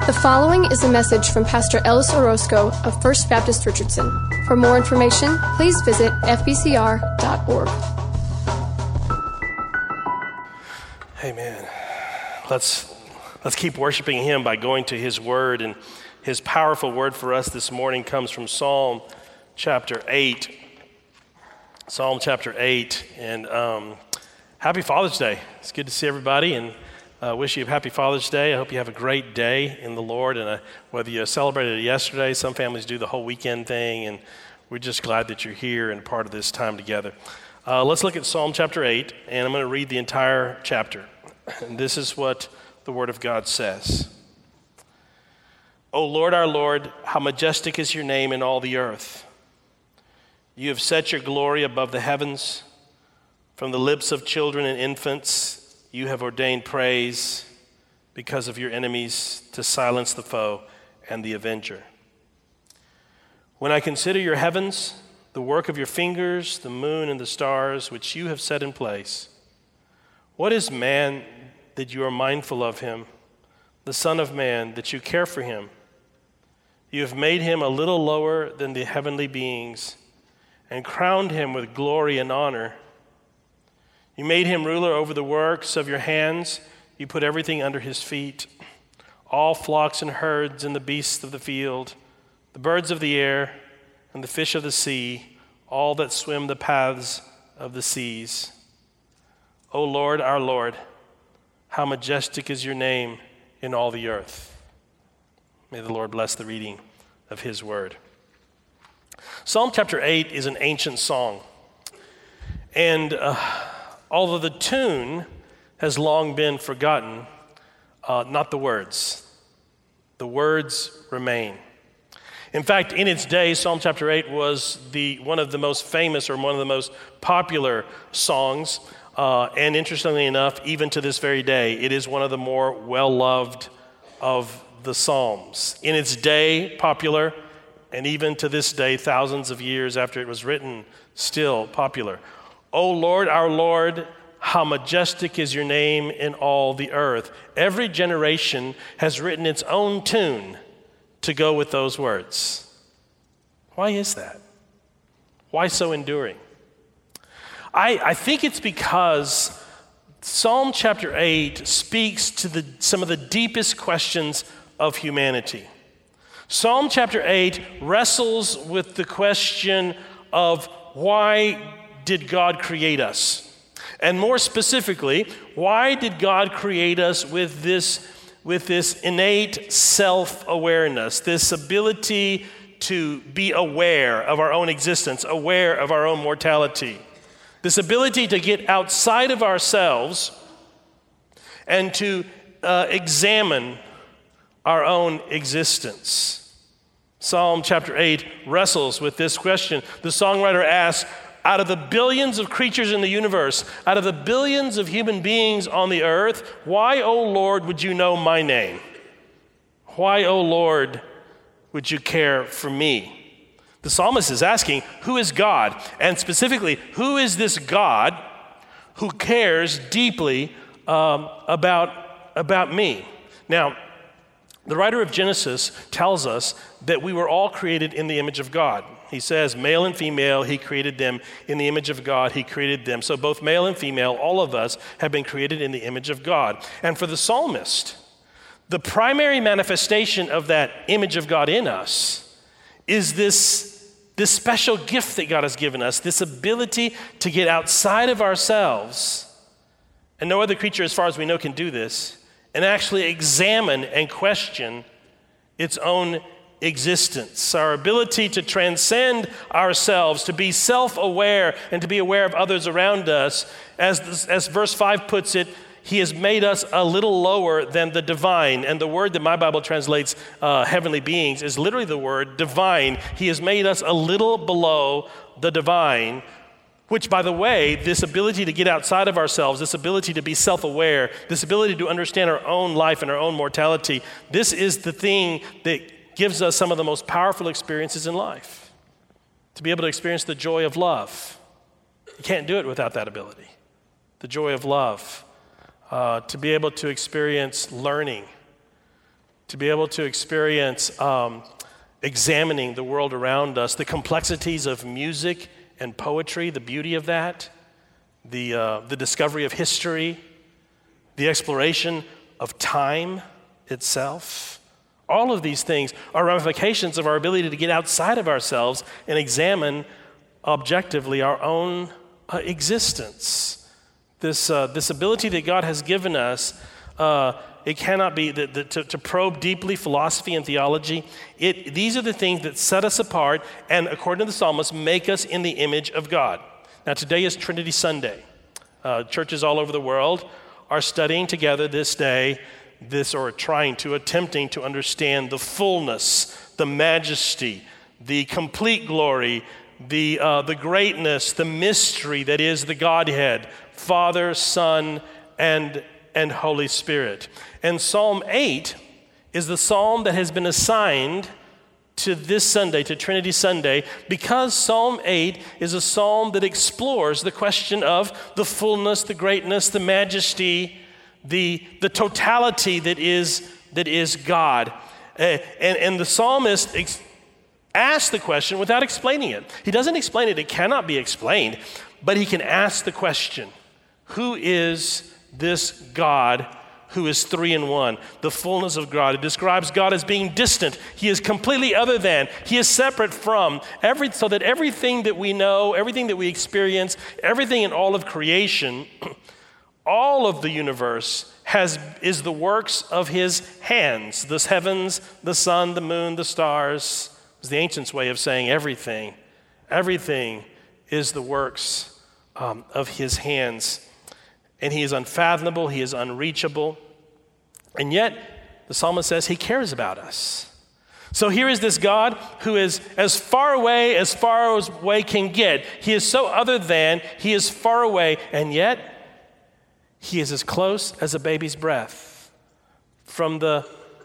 The following is a message from Pastor Ellis Orozco of First Baptist Richardson. For more information, please visit fbcr.org. Amen. Let's keep worshiping Him by going to His Word, and His powerful word for us this morning comes from Psalm chapter 8. Psalm chapter 8, and happy Father's Day. It's good to see everybody, and I wish you a happy Father's Day. I hope you have a great day in the Lord, and whether you celebrated it yesterday, some families do the whole weekend thing, and we're just glad that you're here and part of this time together. Let's look at Psalm chapter 8, and I'm going to read the entire chapter. And this is what the Word of God says. O Lord, our Lord, how majestic is your name in all the earth. You have set your glory above the heavens. From the lips of children and infants, you have ordained praise because of your enemies to silence the foe and the avenger. When I consider your heavens, the work of your fingers, the moon and the stars, which you have set in place, what is man that you are mindful of him, the Son of Man that you care for him? You have made him a little lower than the heavenly beings and crowned him with glory and honor. You made him ruler over the works of your hands. You put everything under his feet, all flocks and herds and the beasts of the field, the birds of the air and the fish of the sea, all that swim the paths of the seas. O Lord, our Lord, how majestic is your name in all the earth. May the Lord bless the reading of his word. Psalm chapter 8 is an ancient song, and although the tune has long been forgotten, not the words. The words remain. In fact, in its day, Psalm chapter 8 was one of the most famous or one of the most popular songs. And interestingly enough, even to this very day, it is one of the more well-loved of the Psalms. In its day, popular, and even to this day, thousands of years after it was written, still popular. O Lord, our Lord, how majestic is your name in all the earth. Every generation has written its own tune to go with those words. Why is that? Why so enduring? I think it's because Psalm chapter 8 speaks to some of the deepest questions of humanity. Psalm chapter 8 wrestles with the question of why did God create us? And more specifically, why did God create us with this innate self-awareness, this ability to be aware of our own existence, aware of our own mortality, this ability to get outside of ourselves and to examine our own existence? Psalm chapter 8 wrestles with this question. The songwriter asks, out of the billions of creatures in the universe, out of the billions of human beings on the earth, why, O Lord, would you know my name? Why, O Lord, would you care for me? The psalmist is asking, who is God? And specifically, who is this God who cares deeply about me? Now, the writer of Genesis tells us that we were all created in the image of God. He says, male and female, he created them in the image of God, he created them. So both male and female, all of us have been created in the image of God. And for the psalmist, the primary manifestation of that image of God in us is this special gift that God has given us, this ability to get outside of ourselves, and no other creature as far as we know can do this, and actually examine and question its own existence. Our ability to transcend ourselves, to be self-aware and to be aware of others around us. As verse 5 puts it, he has made us a little lower than the divine. And the word that my Bible translates heavenly beings is literally the word divine. He has made us a little below the divine, which, by the way, this ability to get outside of ourselves, this ability to be self-aware, this ability to understand our own life and our own mortality, this is the thing that gives us some of the most powerful experiences in life. To be able to experience the joy of love. You can't do it without that ability. The joy of love. To be able to experience learning. to be able to experience examining the world around us, the complexities of music and poetry, the beauty of that, the discovery of history, the exploration of time itself. All of these things are ramifications of our ability to get outside of ourselves and examine objectively our own existence. This ability that God has given us, it cannot be to probe deeply philosophy and theology. These are the things that set us apart and, according to the psalmist, make us in the image of God. Now, today is Trinity Sunday. Churches all over the world are studying together this day, attempting to understand the fullness, the majesty, the complete glory, the greatness, the mystery that is the Godhead, Father, Son, and Holy Spirit. And Psalm 8 is the psalm that has been assigned to this Sunday, to Trinity Sunday, because Psalm 8 is a psalm that explores the question of the fullness, the greatness, the majesty, the totality that is God. And the psalmist asks the question without explaining it. He doesn't explain it. It cannot be explained. But he can ask the question, who is this God who is three in one, the fullness of God? It describes God as being distant. He is completely other than. He is separate from. So that everything that we know, everything that we experience, everything in all of creation, all of the universe is the works of his hands. The heavens, the sun, the moon, the stars. Is the ancients' way of saying everything. Everything is the works of his hands. And he is unfathomable, he is unreachable. And yet, the psalmist says he cares about us. So here is this God who is as far away as can get. He is so other than, he is far away, and yet he is as close as a baby's breath. From the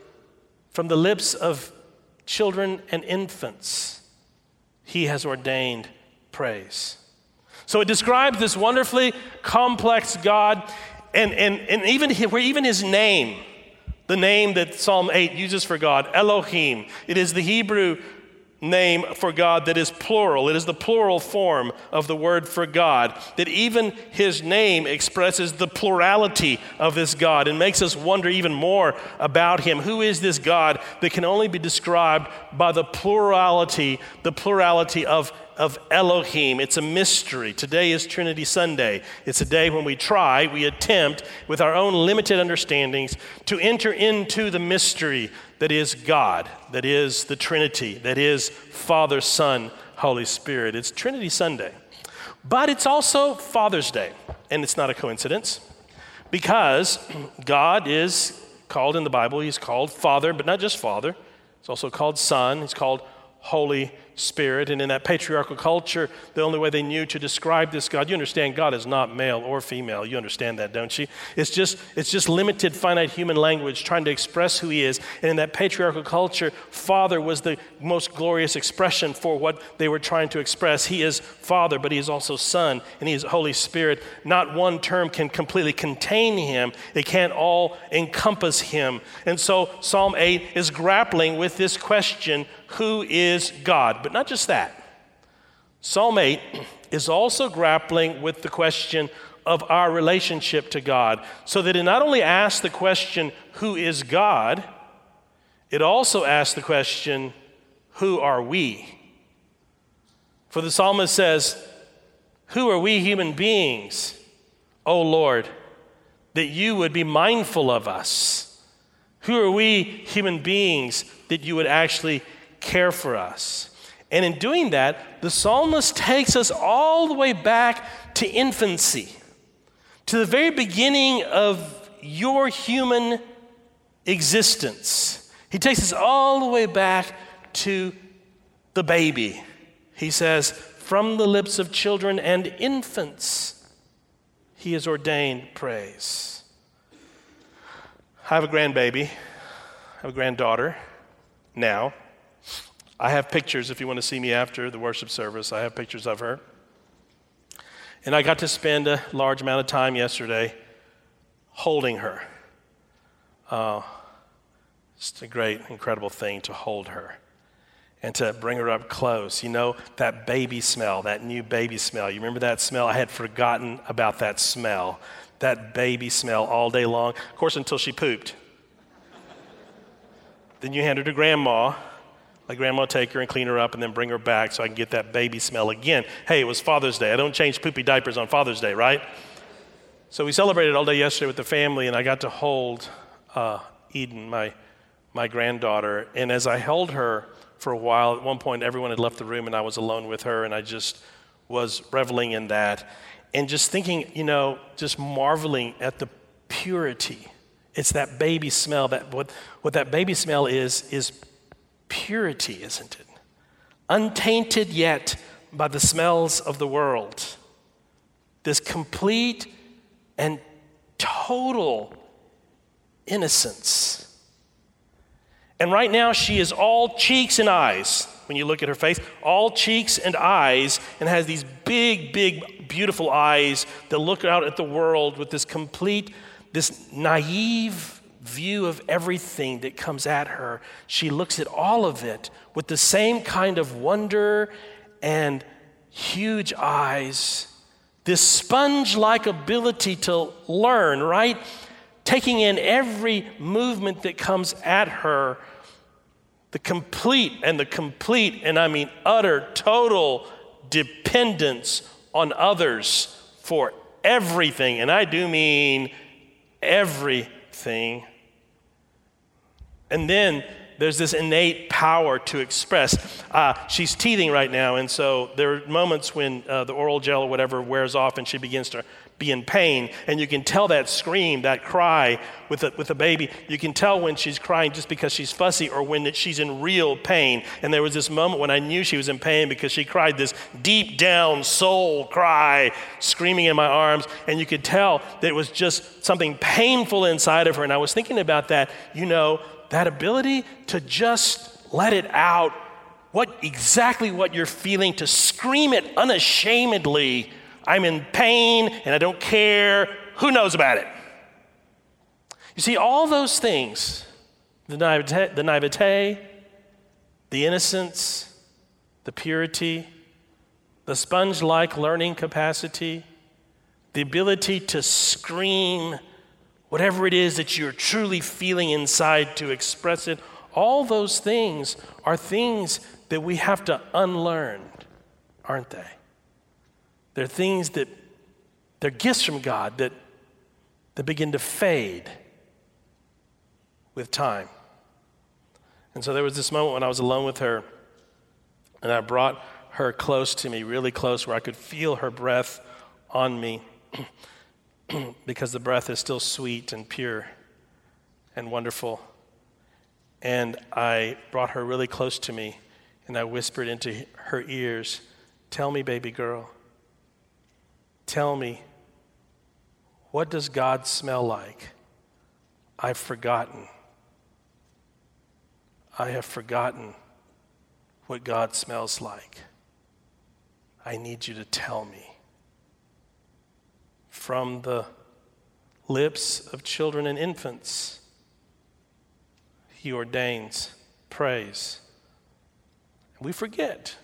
lips of children and infants, he has ordained praise. So it describes this wonderfully complex God, and even his name, the name that Psalm 8 uses for God, Elohim, it is the Hebrew name for God that is plural. It is the plural form of the word for God, that even his name expresses the plurality of this God and makes us wonder even more about him. Who is this God that can only be described by the plurality of Elohim? It's a mystery. Today is Trinity Sunday. It's a day when we attempt with our own limited understandings to enter into the mystery that is God, that is the Trinity, that is Father, Son, Holy Spirit. It's Trinity Sunday. But it's also Father's Day, and it's not a coincidence, because God is called in the Bible, he's called Father, but not just Father. He's also called Son, he's called Holy Spirit. And in that patriarchal culture, the only way they knew to describe this God, you understand God is not male or female. You understand that, don't you? It's just limited, finite human language trying to express who he is. And in that patriarchal culture, Father was the most glorious expression for what they were trying to express. He is Father, but he is also Son, and he is Holy Spirit. Not one term can completely contain him. They can't all encompass him. And so Psalm 8 is grappling with this question, who is God? But not just that. Psalm 8 is also grappling with the question of our relationship to God, so that it not only asks the question, who is God? It also asks the question, who are we? For the psalmist says, who are we human beings, O Lord, that you would be mindful of us? Who are we human beings that you would actually care for us? And in doing that, the psalmist takes us all the way back to infancy, to the very beginning of your human existence. He takes us all the way back to the baby. He says, from the lips of children and infants, he has ordained praise. I have a grandbaby. I have a granddaughter now. I have pictures, if you want to see me after the worship service, I have pictures of her. And I got to spend a large amount of time yesterday holding her. It's a great, incredible thing to hold her and to bring her up close. You know, that baby smell, that new baby smell. You remember that smell? I had forgotten about that smell. That baby smell all day long. Of course, until she pooped. Then you hand her to grandma. Let grandma take her and clean her up and then bring her back so I can get that baby smell again. Hey, it was Father's Day. I don't change poopy diapers on Father's Day, right? So we celebrated all day yesterday with the family, and I got to hold Eden, my granddaughter. And as I held her for a while, at one point everyone had left the room and I was alone with her, and I just was reveling in that. And just thinking, you know, just marveling at the purity. It's that baby smell. That what that baby smell is purity, isn't it? Untainted yet by the smells of the world. This complete and total innocence. And right now she is all cheeks and eyes. When you look at her face, all cheeks and eyes, and has these big, big, beautiful eyes that look out at the world with this complete, this naive view of everything that comes at her. She looks at all of it with the same kind of wonder and huge eyes, this sponge-like ability to learn, right? Taking in every movement that comes at her, the complete, and I mean utter, total dependence on others for everything, and I do mean everything. And then there's this innate power to express. She's teething right now, and so there are moments when the oral gel or whatever wears off and she begins to be in pain, and you can tell that scream, that cry with a baby. You can tell when she's crying just because she's fussy or when she's in real pain. And there was this moment when I knew she was in pain because she cried this deep down soul cry, screaming in my arms, and you could tell that it was just something painful inside of her. And I was thinking about that, you know, that ability to just let it out, exactly what you're feeling, to scream it unashamedly. I'm in pain and I don't care. Who knows about it? You see, all those things, the naivete, the innocence, the purity, the sponge-like learning capacity, the ability to scream whatever it is that you're truly feeling inside to express it, all those things are things that we have to unlearn, aren't they? They're things they're gifts from God that begin to fade with time. And so there was this moment when I was alone with her, and I brought her close to me, really close, where I could feel her breath on me because the breath is still sweet and pure and wonderful. And I brought her really close to me, and I whispered into her ears, "Tell me, baby girl, tell me, what does God smell like? I've forgotten. I have forgotten what God smells like. I need you to tell me." From the lips of children and infants, He ordains praise. We forget.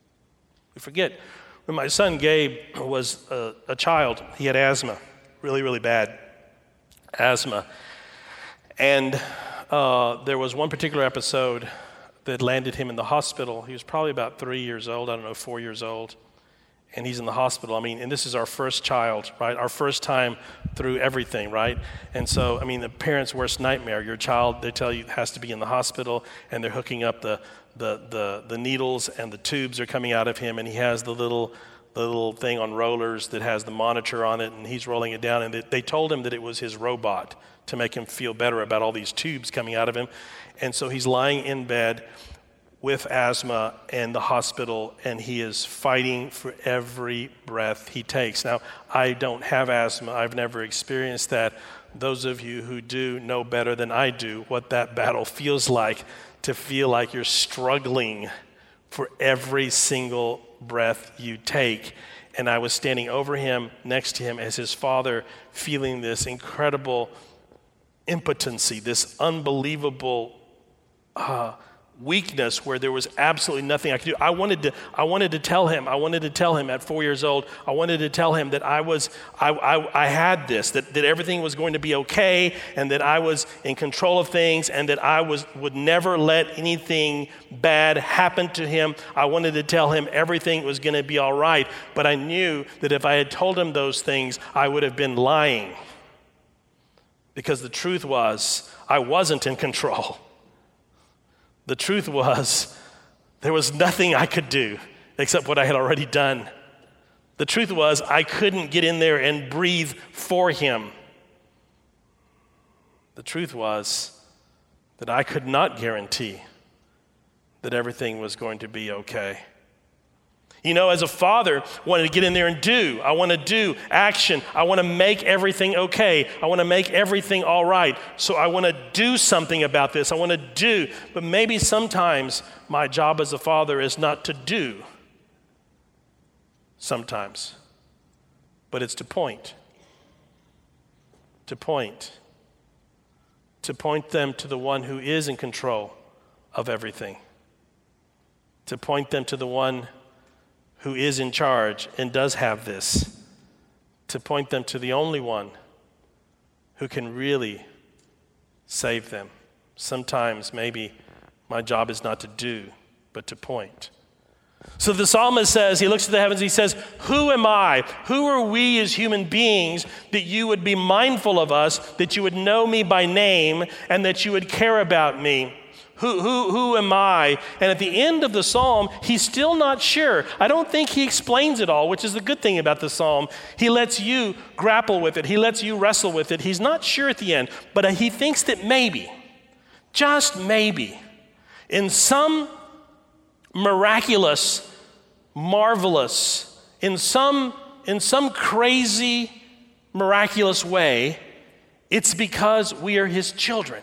When my son Gabe was a child, he had asthma, really, really bad asthma. And there was one particular episode that landed him in the hospital. He was probably about 3 years old, 4 years old. And he's in the hospital. And this is our first child, right? Our first time through everything, right? And so, the parent's worst nightmare. Your child, they tell you, has to be in the hospital, and they're hooking up the needles, and the tubes are coming out of him, and he has the little thing on rollers that has the monitor on it, and he's rolling it down. And they told him that it was his robot to make him feel better about all these tubes coming out of him. And so he's lying in bed with asthma in the hospital, and he is fighting for every breath he takes. Now, I don't have asthma. I've never experienced that. Those of you who do know better than I do what that battle feels like, to feel like you're struggling for every single breath you take. And I was standing over him, next to him, as his father, feeling this incredible impotency, this unbelievable weakness where there was absolutely nothing I could do. I wanted to tell him at 4 years old, I wanted to tell him that I had this, that everything was going to be okay, and that I was in control of things, and that I would never let anything bad happen to him. I wanted to tell him everything was going to be all right, but I knew that if I had told him those things, I would have been lying. Because the truth was, I wasn't in control. The truth was, there was nothing I could do except what I had already done. The truth was, I couldn't get in there and breathe for him. The truth was that I could not guarantee that everything was going to be okay. You know, as a father, I wanted to get in there and do. I want to do action. I want to make everything okay. I want to make everything all right. So I want to do something about this. I want to do. But maybe sometimes my job as a father is not to do. Sometimes. But it's to point. To point. To point them to the one who is in control of everything. To point them to the one who is in charge and does have this, to point them to the only one who can really save them. Sometimes maybe my job is not to do, but to point. So the psalmist says, he looks to the heavens, he says, who am I? Who are we as human beings that you would be mindful of us, that you would know me by name, and that you would care about me? Who am I? And at the end of the psalm, he's still not sure. I don't think he explains it all, which is the good thing about the psalm. He lets you grapple with it. He lets you wrestle with it. He's not sure at the end, but he thinks that maybe, just maybe, in some miraculous, marvelous, in some crazy, miraculous way, it's because we are his children.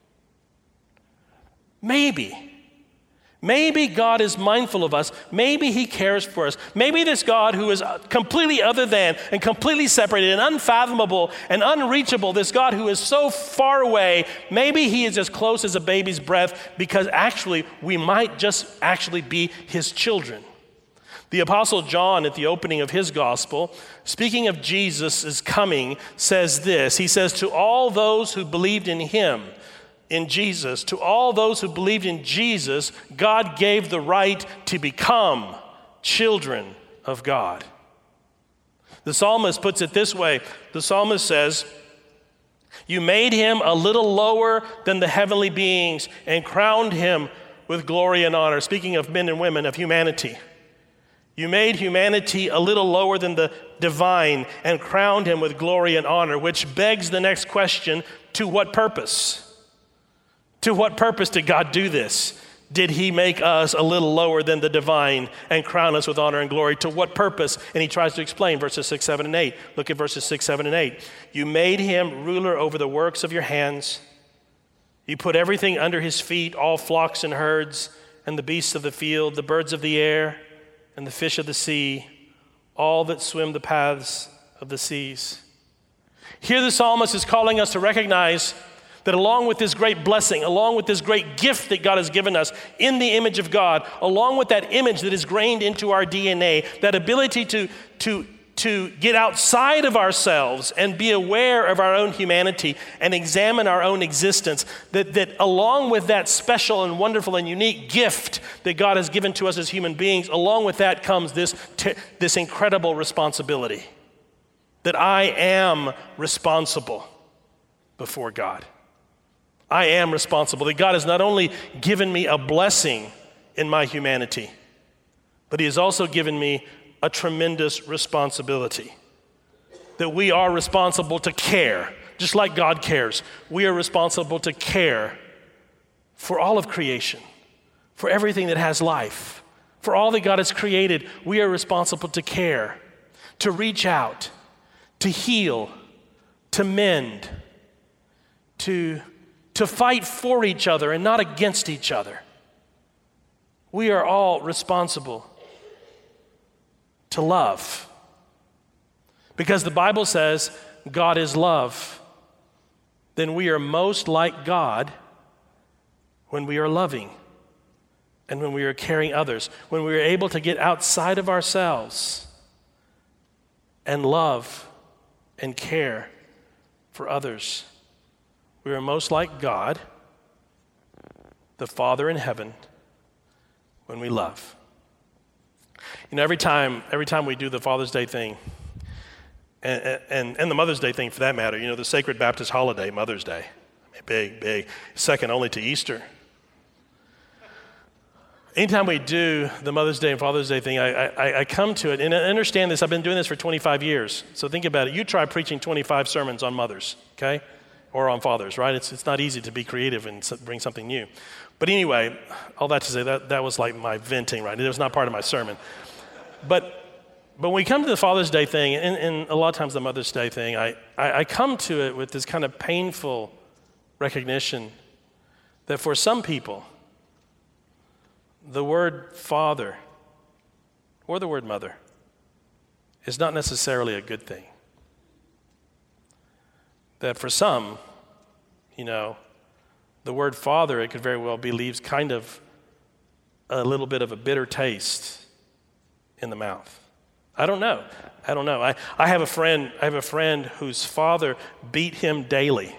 Maybe God is mindful of us. Maybe he cares for us. Maybe this God who is completely other than and completely separated and unfathomable and unreachable, this God who is so far away, maybe he is as close as a baby's breath, because actually we might just actually be his children. The Apostle John, at the opening of his gospel, speaking of Jesus' coming, says this. He says, to all those who believed in him, in Jesus, to all those who believed in Jesus, God gave the right to become children of God. The psalmist puts it this way. The psalmist says, you made him a little lower than the heavenly beings and crowned him with glory and honor. Speaking of men and women, of humanity. You made humanity a little lower than the divine and crowned him with glory and honor, which begs the next question, to what purpose? To what purpose did God do this? Did he make us a little lower than the divine and crown us with honor and glory? To what purpose? And he tries to explain verses 6, 7, and 8. Look at verses 6, 7, and 8. You made him ruler over the works of your hands. You put everything under his feet, all flocks and herds, and the beasts of the field, the birds of the air, and the fish of the sea, all that swim the paths of the seas. Here the psalmist is calling us to recognize that along with this great blessing, along with this great gift that God has given us in the image of God, along with that image that is grained into our DNA, that ability to get outside of ourselves and be aware of our own humanity and examine our own existence, that along with that special and wonderful and unique gift that God has given to us as human beings, along with that comes this incredible responsibility, that I am responsible before God. I am responsible, that God has not only given me a blessing in my humanity, but he has also given me a tremendous responsibility. That we are responsible to care, just like God cares. We are responsible to care for all of creation, for everything that has life, for all that God has created. We are responsible to care, to reach out, to heal, to mend, to fight for each other and not against each other. We are all responsible to love. Because the Bible says God is love. Then we are most like God when we are loving, and when we are caring others, when we are able to get outside of ourselves and love and care for others. We are most like God, the Father in heaven, when we love. You know, every time we do the Father's Day thing, and the Mother's Day thing for that matter, you know, the Sacred Baptist holiday, Mother's Day, big, second only to Easter. Anytime we do the Mother's Day and Father's Day thing, I come to it, and I understand this. I've been doing this for 25 years. So think about it. You try preaching 25 sermons on mothers, okay? Or on fathers, right? It's not easy to be creative and bring something new. But anyway, all that to say, that was like my venting, right? It was not part of my sermon. But when we come to the Father's Day thing, and a lot of times the Mother's Day thing, I come to it with this kind of painful recognition that for some people, the word father or the word mother is not necessarily a good thing. That for some, you know, the word father, it could very well be leaves kind of a little bit of a bitter taste in the mouth. I don't know. I have a friend whose father beat him daily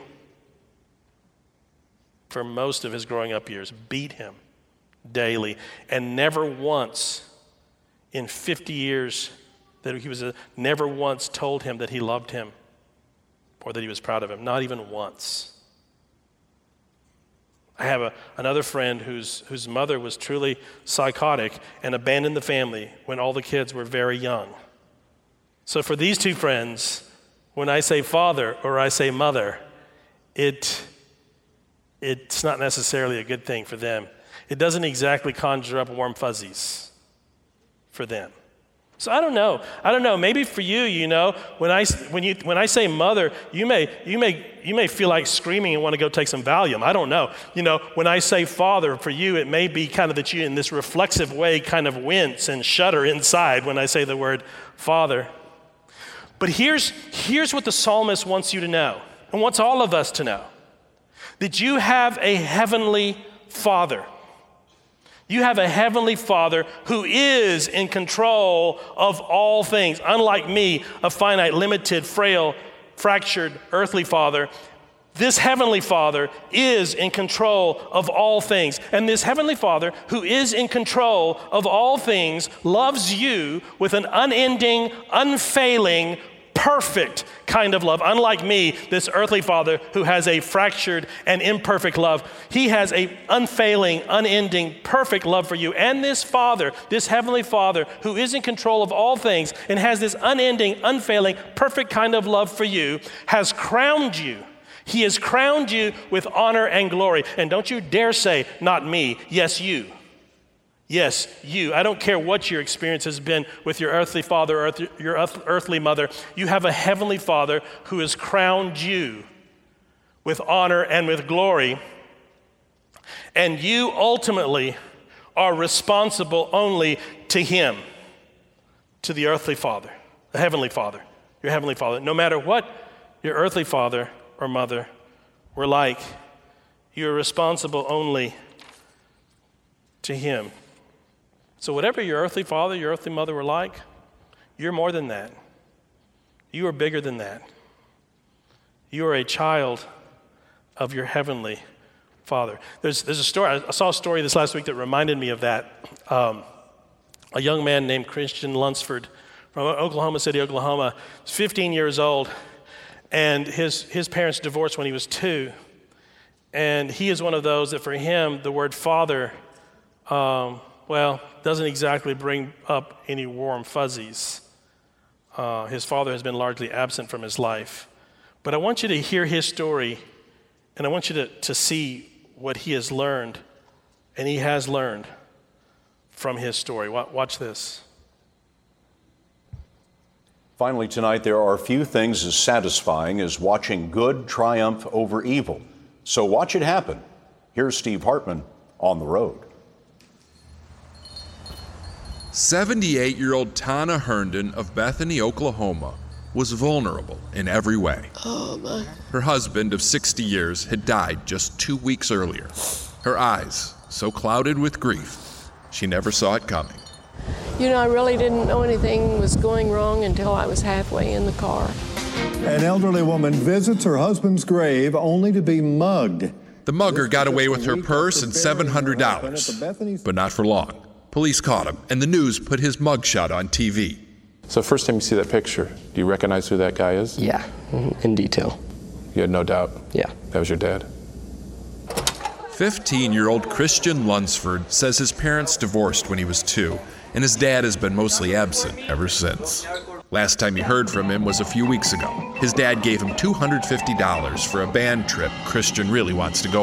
for most of his growing up years, beat him daily, and never once in 50 years that he was never once told him that he loved him or that he was proud of him, not even once. I have another friend whose mother was truly psychotic and abandoned the family when all the kids were very young. So for these two friends, when I say father or I say mother, it's not necessarily a good thing for them. It doesn't exactly conjure up warm fuzzies for them. So I don't know. Maybe for you, you know, when I say mother, you may feel like screaming and want to go take some Valium. I don't know. You know, when I say father, for you, it may be kind of that you, in this reflexive way, kind of wince and shudder inside when I say the word father. But here's what the psalmist wants you to know, and wants all of us to know: that you have a heavenly Father. You have a heavenly Father who is in control of all things. Unlike me, a finite, limited, frail, fractured, earthly father, this heavenly Father is in control of all things. And this heavenly Father who is in control of all things loves you with an unending, unfailing, perfect kind of love. Unlike me, this earthly father who has a fractured and imperfect love, he has a unfailing, unending, perfect love for you. And this Father, this heavenly Father who is in control of all things and has this unending, unfailing, perfect kind of love for you, has crowned you. He has crowned you with honor and glory. And don't you dare say, not me. Yes, you. Yes, you. I don't care what your experience has been with your earthly father or your earthly mother. You have a heavenly Father who has crowned you with honor and with glory. And you ultimately are responsible only to Him, to the earthly Father, the heavenly Father, your heavenly Father. No matter what your earthly father or mother were like, you are responsible only to Him. So whatever your earthly father, your earthly mother were like, you're more than that. You are bigger than that. You are a child of your heavenly Father. There's a story. I saw a story this last week that reminded me of that. A young man named Christian Lunsford from Oklahoma City, Oklahoma. He's 15 years old, and his parents divorced when he was 2. And he is one of those that for him, the word father, doesn't exactly bring up any warm fuzzies. His father has been largely absent from his life. But I want you to hear his story, and I want you to see what he has learned, and he has learned from his story. Watch this. Finally, tonight, there are few things as satisfying as watching good triumph over evil. So watch it happen. Here's Steve Hartman on the road. 78-year-old Tana Herndon of Bethany, Oklahoma, was vulnerable in every way. Oh, my. Her husband of 60 years had died just 2 weeks earlier. her eyes so clouded with grief, she never saw it coming. You know, I really didn't know anything was going wrong until I was halfway in the car. An elderly woman visits her husband's grave only to be mugged. The mugger got away with her purse and $700, but not for long. Police caught him, and the news put his mugshot on TV. So first time you see that picture, do you recognize who that guy is? Yeah, in detail. You had no doubt? Yeah. That was your dad? 15-year-old Christian Lunsford says his parents divorced when he was 2, and his dad has been mostly absent ever since. Last time he heard from him was a few weeks ago. His dad gave him $250 for a band trip Christian really wants to go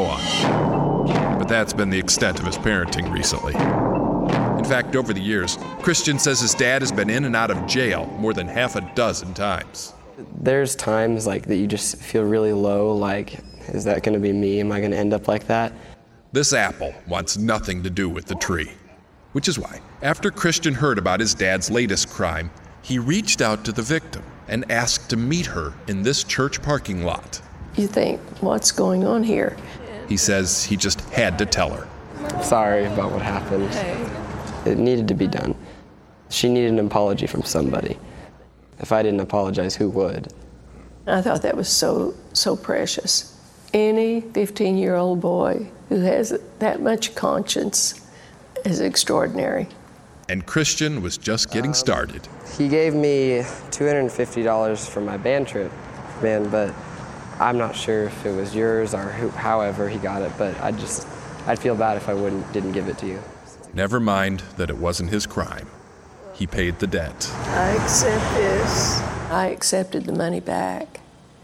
on. But that's been the extent of his parenting recently. In fact, over the years, Christian says his dad has been in and out of jail more than half a dozen times. There's times like that you just feel really low, like, is that going to be me? Am I going to end up like that? This apple wants nothing to do with the tree. Which is why, after Christian heard about his dad's latest crime, he reached out to the victim and asked to meet her in this church parking lot. You think, what's going on here? He says he just had to tell her. Sorry about what happened. It needed to be done. She needed an apology from somebody. If I didn't apologize, who would? I thought that was so precious. Any 15-year-old boy who has that much conscience is extraordinary. And Christian was just getting started. He gave me $250 for my band trip, man, but I'm not sure if it was yours or however he got it, but I'd feel bad if I didn't give it to you. Never mind that it wasn't his crime. He paid the debt. I accept this. I accepted the money back,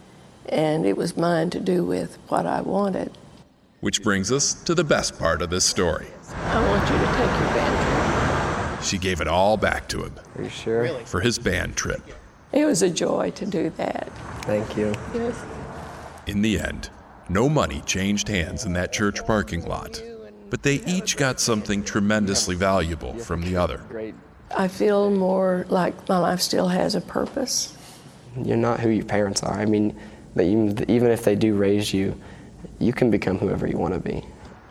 and it was mine to do with what I wanted. Which brings us to the best part of this story. I want you to take your band trip. She gave it all back to him. Are you sure? Really? For his band trip. It was a joy to do that. Thank you. Yes. In the end, no money changed hands in that church parking lot, but they each got something tremendously valuable from the other. I feel more like my life still has a purpose. You're not who your parents are. I mean, but even if they do raise you, you can become whoever you want to be.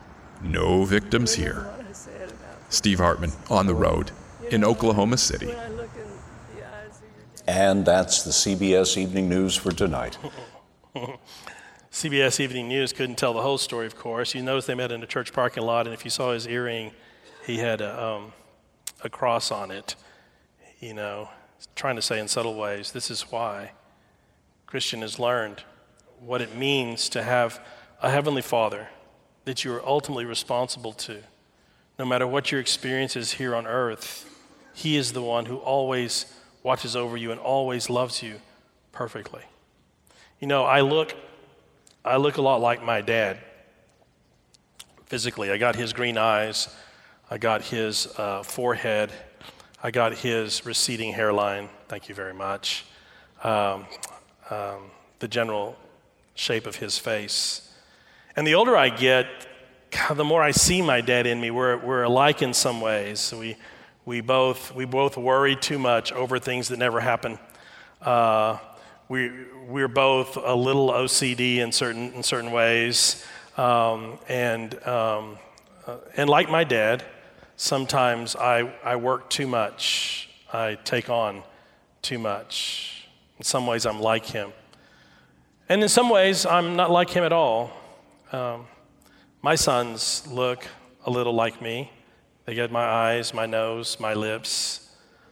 No victims here. Steve Hartman on the road in Oklahoma City. And that's the CBS Evening News for tonight. CBS Evening News couldn't tell the whole story, of course. You notice they met in a church parking lot, and if you saw his earring, he had a cross on it, you know, trying to say in subtle ways, this is why Christian has learned what it means to have a Heavenly Father that you are ultimately responsible to. No matter what your experience is here on earth, He is the one who always watches over you and always loves you perfectly. You know, I look a lot like my dad physically. I got his green eyes, I got his forehead, I got his receding hairline, thank you very much, the general shape of his face. And the older I get, the more I see my dad in me. We're alike in some ways. We both worry too much over things that never happen. We're both a little OCD in certain ways, and like my dad, sometimes I work too much. I take on too much. In some ways, I'm like him, and in some ways, I'm not like him at all. My sons look a little like me. They get my eyes, my nose, my lips.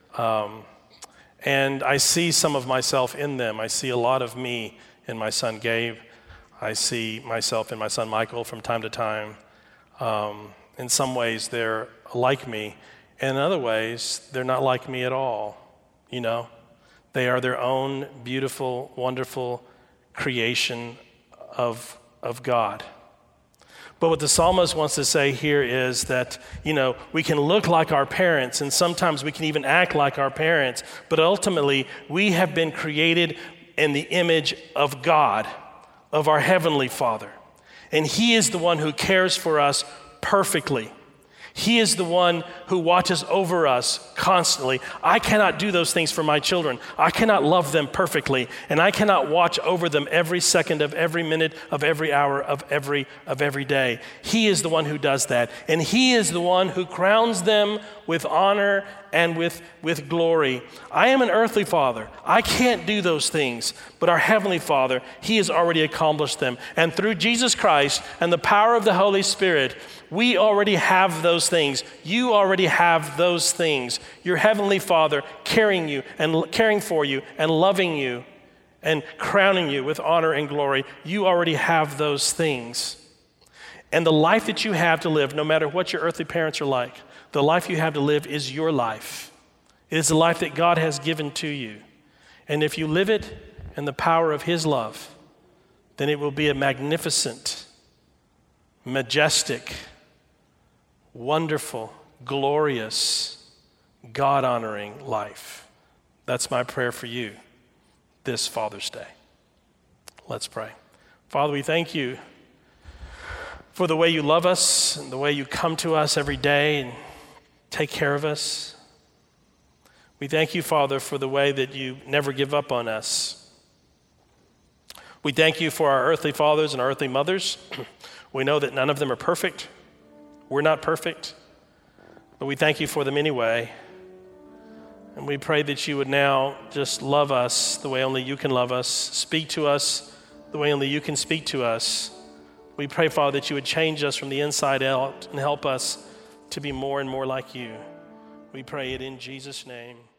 And I see some of myself in them. I see a lot of me in my son Gabe. I see myself in my son Michael from time to time. In some ways, they're like me. And in other ways, they're not like me at all. You know, they are their own beautiful, wonderful creation of God. But what the psalmist wants to say here is that, you know, we can look like our parents, and sometimes we can even act like our parents, but ultimately we have been created in the image of God, of our Heavenly Father. And He is the one who cares for us perfectly. He is the one who watches over us constantly. I cannot do those things for my children. I cannot love them perfectly, and I cannot watch over them every second of every minute of every hour of every day. He is the one who does that, and he is the one who crowns them with honor and with glory. I am an earthly father. I can't do those things, but our heavenly Father, he has already accomplished them. And through Jesus Christ and the power of the Holy Spirit, we already have those things. You already have those things. Your heavenly Father caring for you and loving you and crowning you with honor and glory. You already have those things. And the life that you have to live, no matter what your earthly parents are like, the life you have to live is your life. It is the life that God has given to you. And if you live it in the power of his love, then it will be a magnificent, majestic, wonderful, glorious, God-honoring life. That's my prayer for you this Father's Day. Let's pray. Father, we thank you for the way you love us and the way you come to us every day and take care of us. We thank you, Father, for the way that you never give up on us. We thank you for our earthly fathers and our earthly mothers. We know that none of them are perfect. We're not perfect, but we thank you for them anyway. And we pray that you would now just love us the way only you can love us, speak to us the way only you can speak to us. We pray, Father, that you would change us from the inside out and help us to be more and more like you. We pray it in Jesus' name.